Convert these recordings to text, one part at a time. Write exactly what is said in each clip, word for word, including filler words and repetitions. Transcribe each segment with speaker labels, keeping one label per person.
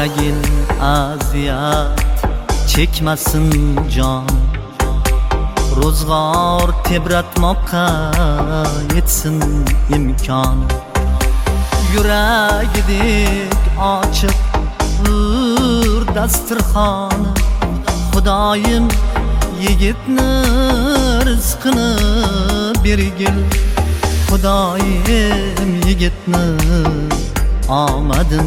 Speaker 1: yuragin aziyat chekmasin jon, ro'zg'or tebratmoqqa yetsin imkon. Yuragidek ochiq ur dasturxoni, Xudoyim yigitni rizqini bergil. Xudoyim yigitni omadin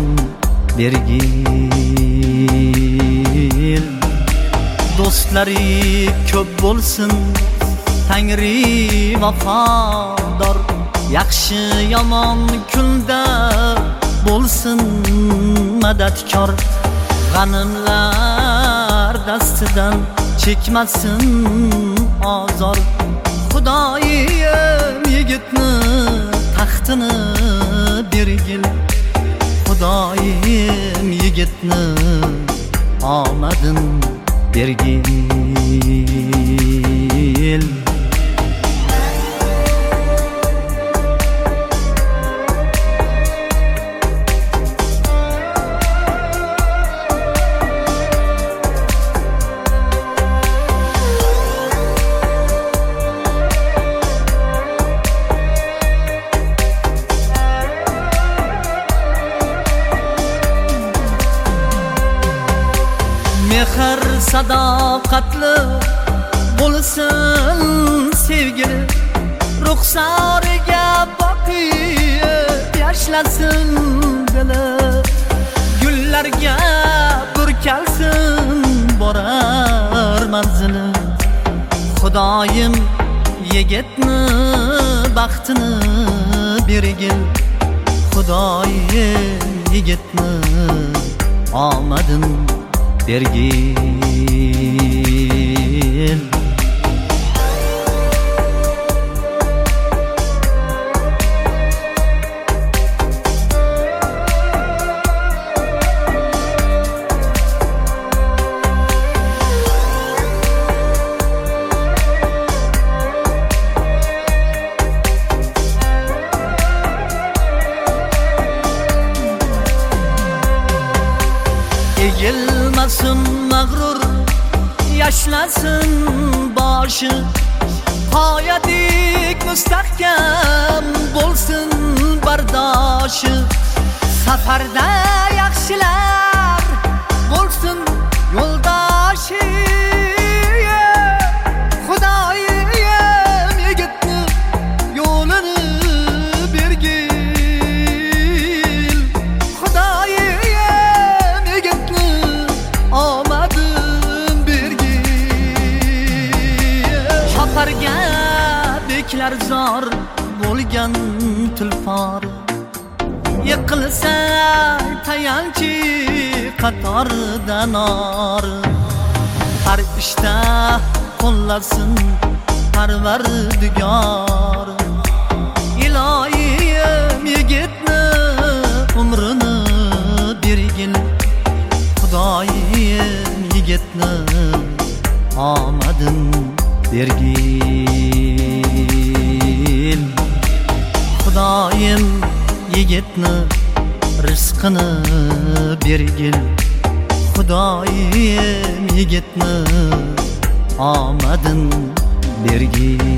Speaker 1: bergil. Do'stlari ko'p bo'lsin, Tangri vafodor, yaxshi yomon kunda bo'lsin madadkor. G'animlar dastidan chekmasin azor, Xudoyim yigitni taxtini bergil. Xudoyim yigitni omadin bergil. Mehr sadoqatli bo'lsin sevgili, ruxsoriga boqib yashlasin dili. Gullarga burkalsin borar manzili. Xudoyim yigitni baxtini bergil. Xudoyim yigitni omadin bergil. Egilmasin mag'rur, yashlasin boshi, qoyadek mustahkam bo'lsin bardoshi. Safarda yaxshilar bo'lsin yo'ldoshi. Xudoyim yigitni yo'lini bergil. Xudoyim yigitni omadin bergil. Choparga beklar zor bo'lgan tulpor, yiqilsa tayanchi qatorida nor. Har ishda qo'llasin Parvardigor. Iloyim yigitni umrini bergil. Xudoyim yigitni omadin bergil. Xudoyim yigitni rizqini bergil. Xudoyim yigitni omadin bergil.